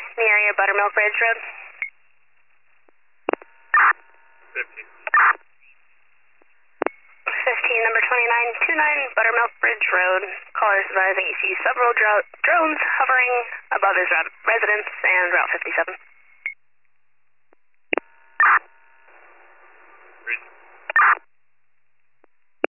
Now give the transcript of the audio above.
in the area of Buttermilk Ridge Road. 15. 15, number 2929, Buttermilk Ridge Road. Caller is advising you see several drones hovering above his residence and Route 57.